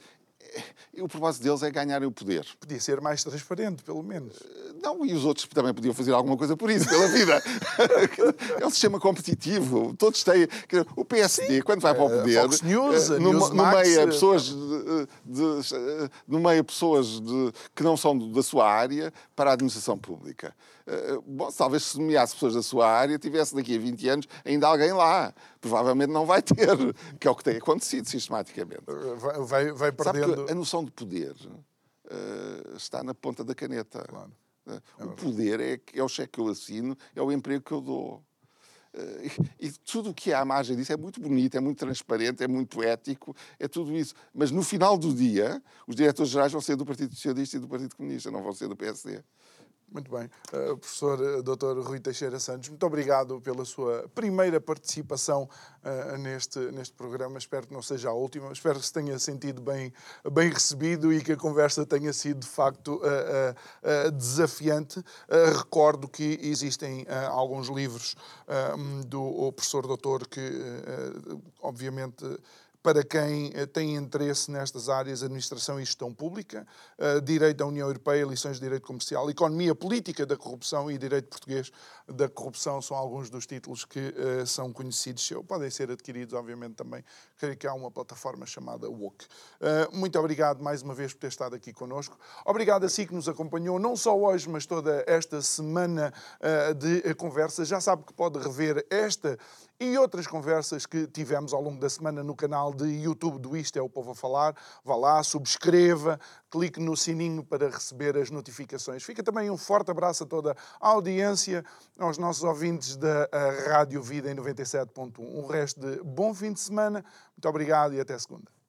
O propósito deles é ganharem o poder. Podia ser mais transparente, pelo menos. Não, e os outros também podiam fazer alguma coisa por isso, pela vida. É um sistema competitivo. Todos têm... O P S D, sim, quando vai para o poder... A Fox News, a no, Newsmax... Nomeia pessoas, de, de, nomeia pessoas de, que não são da sua área para a administração pública. Bom, talvez se nomeasse pessoas da sua área, tivesse daqui a vinte anos ainda alguém lá. Provavelmente não vai ter, que é o que tem acontecido sistematicamente. Vai, vai, vai perdendo... Sabe que a noção de poder uh, está na ponta da caneta. Claro. Uh, o poder é, é o cheque que eu assino, é o emprego que eu dou. Uh, e, e tudo o que há à margem disso é muito bonito, é muito transparente, é muito ético, é tudo isso. Mas no final do dia, os diretores-gerais vão ser do Partido Socialista e do Partido Comunista, não vão ser do P S D. Muito bem. Uh, professor uh, doutor Rui Teixeira Santos, muito obrigado pela sua primeira participação uh, neste, neste programa. Espero que não seja a última. Espero que se tenha sentido bem, bem recebido e que a conversa tenha sido, de facto, uh, uh, uh, desafiante. Uh, recordo que existem uh, alguns livros uh, do professor doutor que, uh, obviamente, para quem tem interesse nestas áreas, administração e gestão pública, direito da União Europeia, lições de direito comercial, economia política da corrupção e direito português da corrupção são alguns dos títulos que são conhecidos. Podem ser adquiridos, obviamente, também. Creio que há uma plataforma chamada W O C. Muito obrigado mais uma vez por ter estado aqui connosco. Obrigado a si que nos acompanhou, não só hoje, mas toda esta semana de conversa. Já sabe que pode rever esta e outras conversas que tivemos ao longo da semana no canal de YouTube do Isto é o Povo a Falar. Vá lá, subscreva, clique no sininho para receber as notificações. Fica também um forte abraço a toda a audiência, aos nossos ouvintes da Rádio Vida em noventa e sete ponto um. Um resto de bom fim de semana. Muito obrigado e até segunda.